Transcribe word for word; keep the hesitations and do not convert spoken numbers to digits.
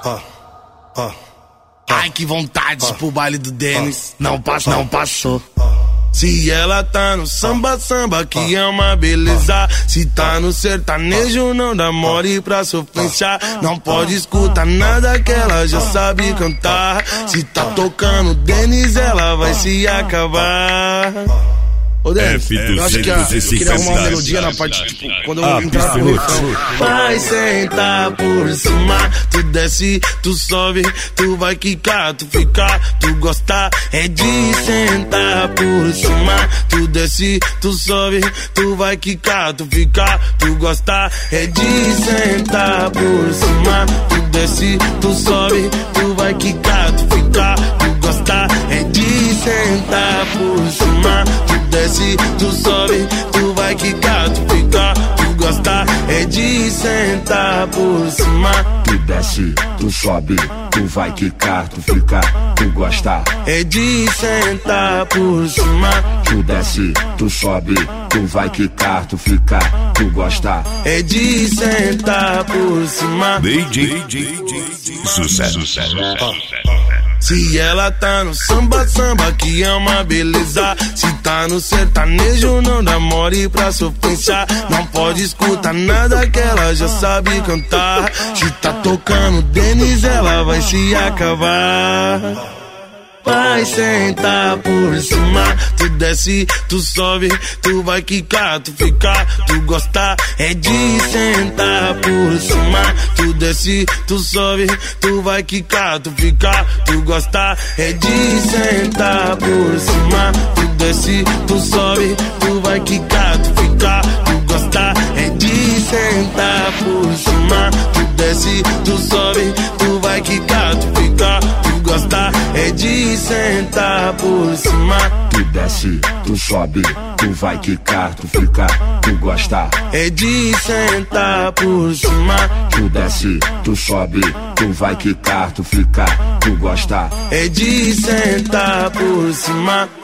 Ai, que vontade de ir pro baile do Dennis. Não passou, não passou. Se ela tá no samba, samba que é uma beleza. Se tá no sertanejo, não dá mole pra sofrência. Não pode escutar nada que ela já sabe cantar. Se tá tocando Dennis, ela vai se acabar. Ô Dennis, eu acho que a, eu queria arrumar uma melodia na parte, tipo, quando eu entrar no refrão. Vai sentar por cima, tu desce, tu sobe, tu vai quicar, tu ficar, tu gostar. É de sentar por cima, tu desce, tu sobe, tu vai quicar, tu ficar, tu gostar. É de sentar por cima, tu desce, tu sobe, tu vai quicar, tu ficar, tu gostar. É de sentar por cima, tu desce, tu sobe, tu vai quicar, tu ficar, tu gostar. É de sentar por cima. Tu desce, tu sobe, tu vai quicar, tu ficar, tu gostar. É de sentar por cima. Tu desce, tu sobe, tu vai quicar, tu ficar, tu gostar. É de sentar por cima. D J, D J, sucesso, sucesso. Se ela tá no samba, samba que é uma beleza. Se tá no sertanejo, não dá mole pra sofrência. Não pode escutar nada que ela já sabe cantar. Se tá tocando Dennis, ela vai se acabar. Vai sentar por cima, tu desce, tu sobe, tu vai quicar, tu ficar, tu gostar. É de sentar por cima, tu desce, tu sobe, tu vai quicar, tu ficar, tu gostar. É de sentar por cima, tu desce, tu sobe, tu vai quicar, tu ficar, tu gostar. É de sentar por cima, tu desce, tu sobe, tu vai quicar, tu ficar, tu gostar. É de sentar por cima. Tu desce, tu sobe, tu vai quicar, tu ficar, tu gostar. É de sentar por cima. Tu desce, tu sobe, tu vai quicar, tu ficar, tu gostar. É de sentar por cima.